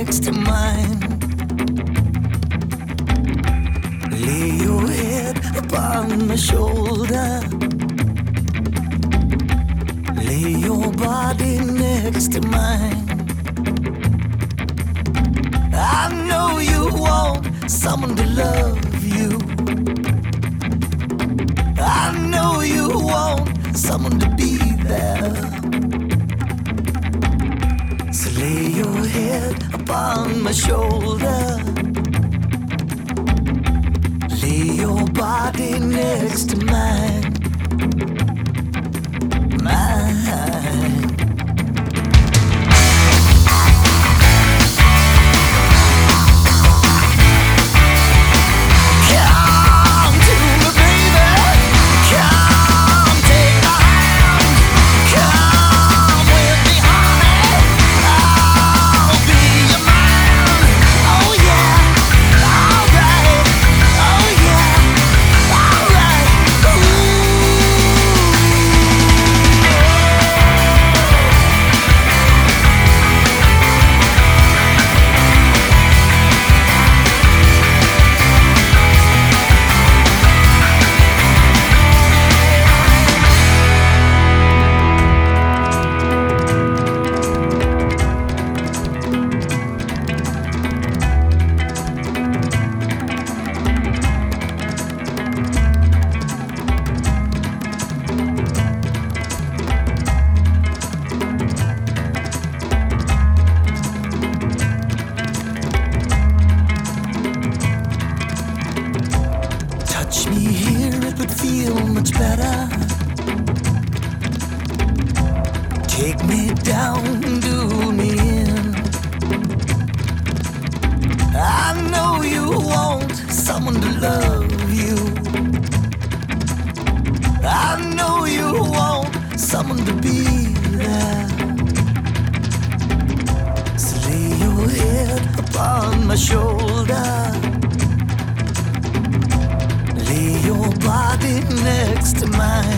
next to mine. Lay your head upon my shoulder. Lay your body next to mine. I know you want someone to love you. I know you want someone to be there. So lay your head upon my shoulder. Lay your body next to mine. Mine. Touch me here, it would feel much better. Take me down and do me in. I know you want someone to love you. I know you want someone to be there. So lay your head upon my shoulder. Lay your body next to mine.